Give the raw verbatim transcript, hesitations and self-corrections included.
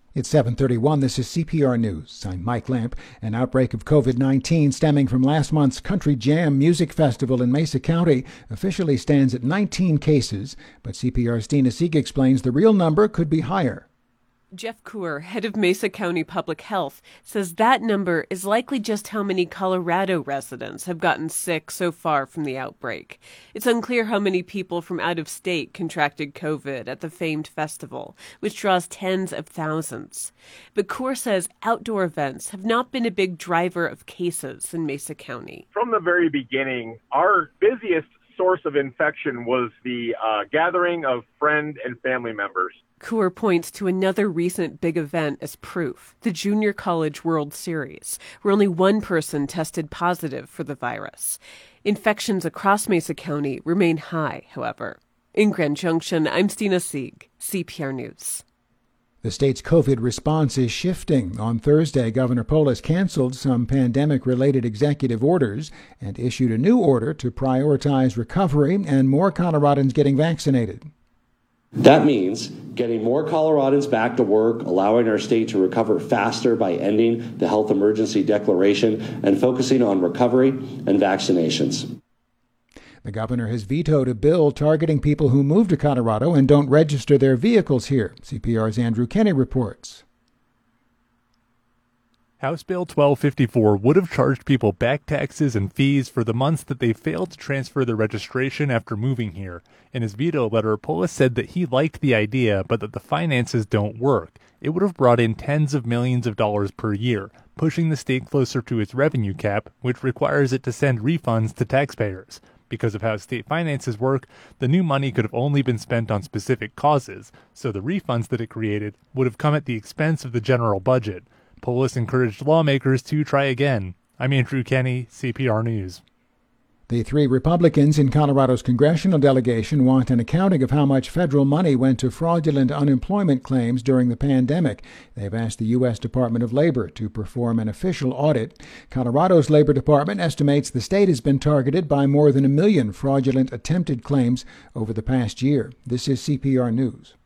It's seven thirty-one. This is C P R News. I'm Mike Lamp. An outbreak of COVID nineteen stemming from last month's Country Jam Music Festival in Mesa County officially stands at nineteen cases, but C P R's Dina Sieg explains the real number could be higher. Jeff Kuhr, head of Mesa County Public Health, says that number is likely just how many Colorado residents have gotten sick so far from the outbreak. It's unclear how many people from out of state contracted COVID at the famed festival, which draws tens of thousands. But Kuhr says outdoor events have not been a big driver of cases in Mesa County. From the very beginning, our busiest source of infection was the uh, gathering of friend and family members. Kuhr points to another recent big event as proof, the Junior College World Series, where only one person tested positive for the virus. Infections across Mesa County remain high, however. In Grand Junction, I'm Dina Sieg, C P R News. The state's COVID response is shifting. On Thursday, Governor Polis canceled some pandemic-related executive orders and issued a new order to prioritize recovery and more Coloradans getting vaccinated. That means getting more Coloradans back to work, allowing our state to recover faster by ending the health emergency declaration, and focusing on recovery and vaccinations. The governor has vetoed a bill targeting people who move to Colorado and don't register their vehicles here. C P R's Andrew Kenny reports. House Bill twelve fifty-four would have charged people back taxes and fees for the months that they failed to transfer their registration after moving here. In his veto letter, Polis said that he liked the idea, but that the finances don't work. It would have brought in tens of millions of dollars per year, pushing the state closer to its revenue cap, which requires it to send refunds to taxpayers. Because of how state finances work, the new money could have only been spent on specific causes, so the refunds that it created would have come at the expense of the general budget. Polis encouraged lawmakers to try again. I'm Andrew Kenny, C P R News. The three Republicans in Colorado's congressional delegation want an accounting of how much federal money went to fraudulent unemployment claims during the pandemic. They've asked the U S Department of Labor to perform an official audit. Colorado's Labor Department estimates the state has been targeted by more than a million fraudulent attempted claims over the past year. This is C P R News.